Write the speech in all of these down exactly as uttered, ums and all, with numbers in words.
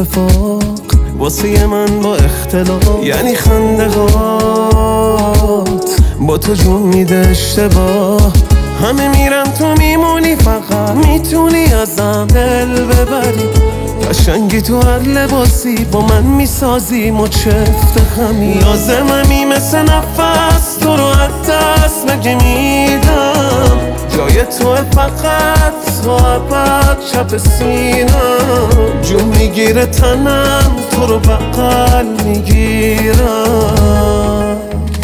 اتفاق واسه من با اختلاف، یعنی خندهات با تو جون میده اشتباه. همه میرن تو میمونی، فقط میتونی ازم دل ببری. قشنگی تو هر لباسی با من میسازی مچفت خمی. لازممی مثل نفس تو رو از دست مگه میدم. جای تو فقط تا ابد چپ سینم. جون میگیره تنم تو رو بغل میگیرم.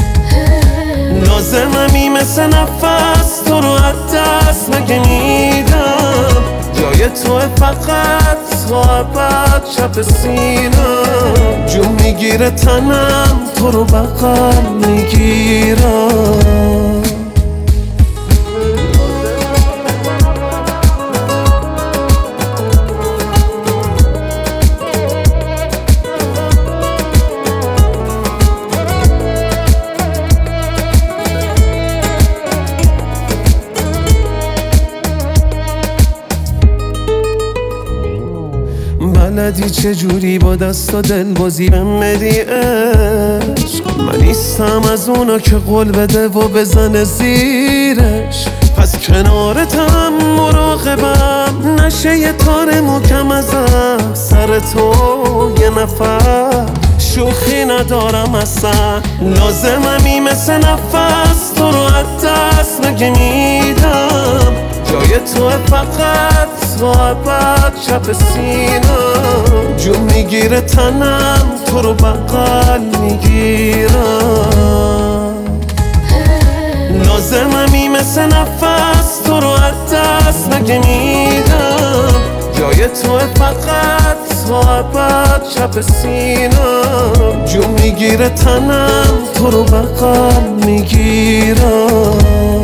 لازممی مثل نفس تو رو از دست مگه میدم. جای تو فقط تا ابد چپ سینم. جون میگیره تنم تو رو بغل میگیرم. بلدی چجوری با دست و دل بازی بهم بدی عشق. من نیستم از اونا که قول بده و بزنه زیرش. پس کنارتم مراقبم نشه یه تار محکم ازم. سر تو یه نفر شوخی ندارم اصلا. لازممی مثل نفس تو رو از دست مگه میدم. جای تو فقط تا ابد چپ سینم. جون میگیره تنم تو رو بغل میگیرم. لازممی مثل نفس تو رو از دست مگه میدم. جای تو فقط تا ابد چپ سینم. جون میگیره تنم تو رو بغل میگیرم.